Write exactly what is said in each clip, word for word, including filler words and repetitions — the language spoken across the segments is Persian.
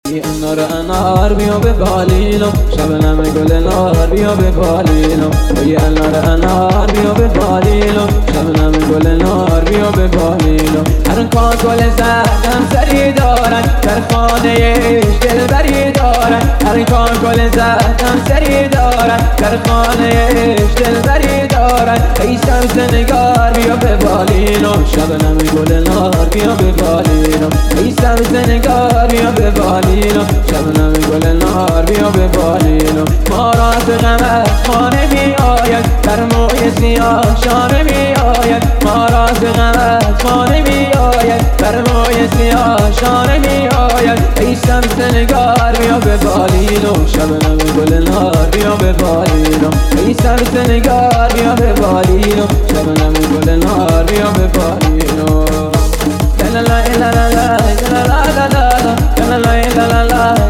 انار انار بیا به بالینم، شبنم گل نار بیا به بالینم. ای انار انار بیا به بالینم، شبنم گل نار بیا به بالینم. هر کار گل زدم سری دارد، در خانه ایش دلبری دارد. هر کار گل زدم سری دارد، در خانه ایش دلبری دارد. ای سبز نگار بیا به بالینم، شبنم گل نار بیا به بالینم. ای سبز نگار بیا به بالینم، شبنم گل نار بیا به بالینم. ما را تو غمت خانه می آید، در موی سیاه شانه می آید. ما را تو غمت خانه می آید، در موی سیاه شانه می آید. ای سبز نگار بیا به بالینم، شبنم گل نار بیا به بالینم. ای سبز نگار بیا به بالینم، شبنم گل نار بیا به بالینم. لا لا لا لا لا لا لا لا لا لا لا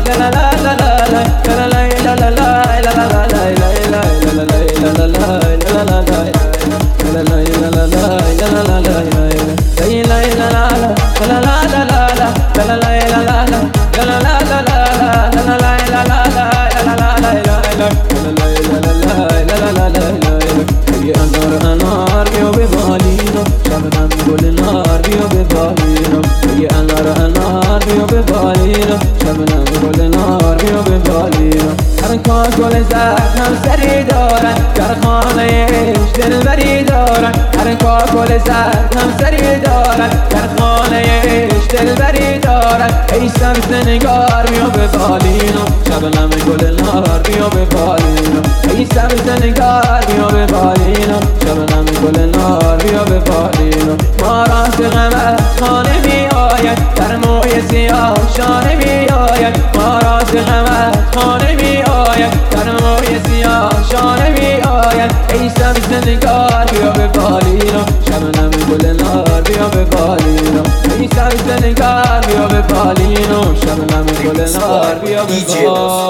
انار بیا به بالینم، شبنم گل نار بیا به بالینم. ای انار انار بیا به بالینم، شبنم گل نار بیا به بالینم. هر کار گل زدم سری دارد، در خانه ایش دلبری دارد. هر کار گل زدم سری دارد، در خانه ایش دلبری دارد. ای سبز نگار بیا به بالینم، شبنم گل نار بیا به بالینم. ای سبز نگار بیا به بالینم، شبنم گل نار بیا به بالینم. ما را تو غمت خانه می آید، در موی سیاه شانه می آید. ما را تو غمت خانه می آید، در موی سیاه شانه می آید. ای سبز نگار بیا به بالینم، شبنم گل نار بیا به بالینم. ای سبز نگار بیا به بالینم، شبنم گل نار بیا به بالینم.